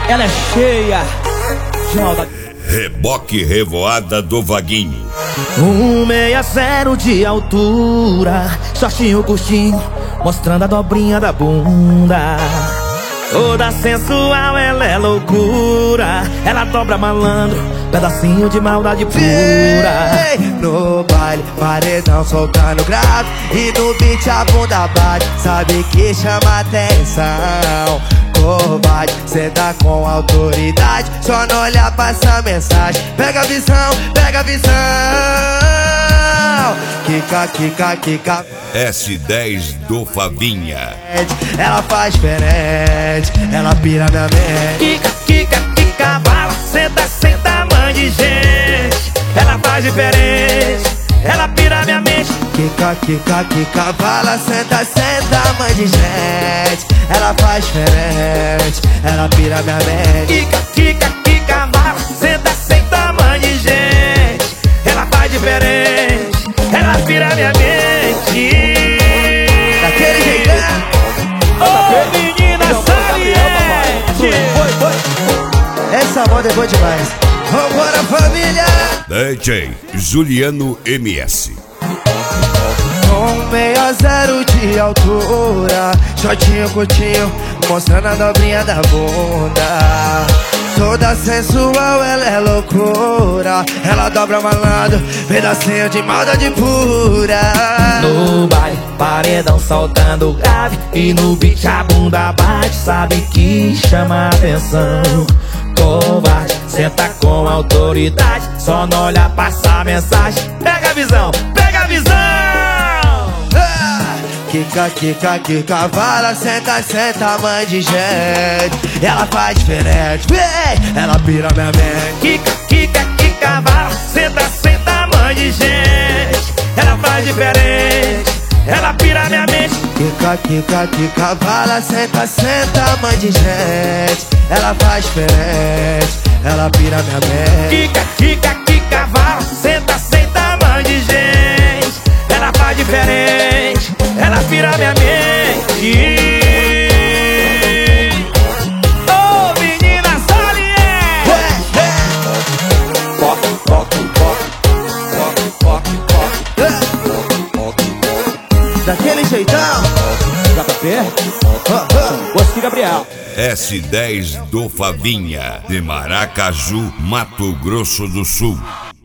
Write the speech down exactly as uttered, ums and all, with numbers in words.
ela é cheia. Joga. Reboque Revoada do Vaguinho. um seis zero de altura, shortinho curtinho, mostrando a dobrinha da bunda. Toda sensual, ela é loucura. Ela dobra malandro, pedacinho de maldade pura. Ei, no baile, paredão soltando grave, e no beat a bunda bate. Sabe que chama atenção. Covarde, cê tá com autoridade, só não olhar pra essa mensagem. Pega a visão, pega a visão. Kika, kika, kika. S dez do Favinha. Ela faz diferente, ela pira minha mente. Kika, kika, kika, bala, senta sem tamanho de gente. Ela faz diferente, ela pira minha mente. Kika, kika, kika, bala, senta sem tamanho de gente. Ela faz diferente, ela pira minha mente. Kika, kika, kika, bala, senta sem tamanho de gente. Ela faz diferente, ela pira minha mente. Daquele jeitão. Ô menina saliente. Essa moda é boa demais. Vambora, família. D J Juliano M S. um seis zero de altura, shortinho curtinho, mostrando a dobrinha da bunda. Toda sensual, ela é loucura. Ela dobra malandro, pedacinho de maldade pura. No baile, paredão soltando grave, e no beat a bunda bate. Sabe que chama atenção. Covarde, senta com autoridade, só não olha, passa a mensagem. Pega a visão, pega a visão. Kika, kika, kika, vala, senta, senta, mãe de gente. Ela faz diferente, ei, ela pira minha mente. Kika, kika, kika, vala, senta, senta, mãe de gente. Ela faz diferente, ela pira minha mente. Kika, kika, kika, vala, senta, senta, mãe de gente. Ela faz diferente, ela pira minha mente. Kika, kika, kika, vala, senta, senta, mãe de gente. Ela faz diferente, ela pira minha mente. Ô oh, menina saliente. Toque, toque, toque, toque, toque, toque. Daquele jeitão. Dá pra ver? Gosto Gabriel. S dez do Favinha, de Maracaju, Mato Grosso do Sul.